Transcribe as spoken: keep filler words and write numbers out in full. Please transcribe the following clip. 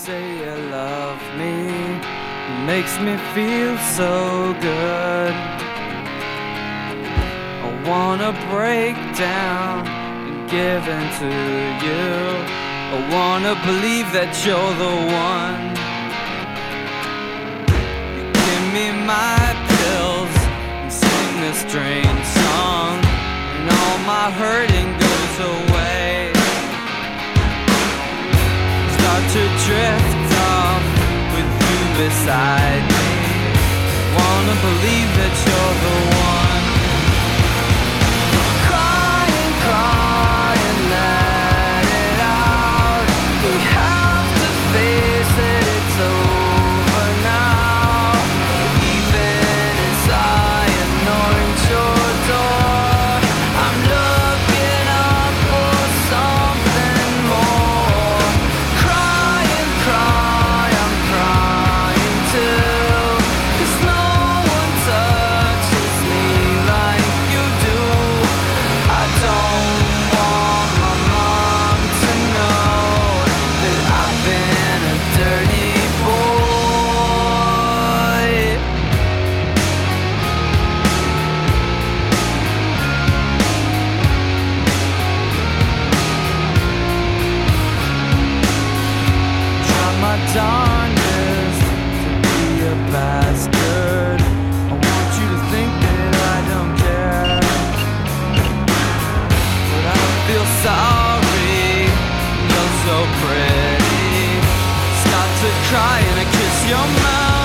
say you love me, it makes me feel so good. I wanna break down and give in to you. I wanna believe that you're the one. You give me my pills and sing this strange song, and all my hurting goes away. Start to drift off with you beside me. Wanna believe that you're the one. Crying, crying, let it out. We have to face it, it's over now. Even as I anoint your door, I'm looking up for something more. Crying, cry, I'm crying too, 'cause no one touches me like you do. I don't want my mom to know that I've been a dirty boy. Try my darndest to be a bastard. I want you to think that I don't care, but I feel sorry. You're so pretty. Start to cry and I kiss your mouth.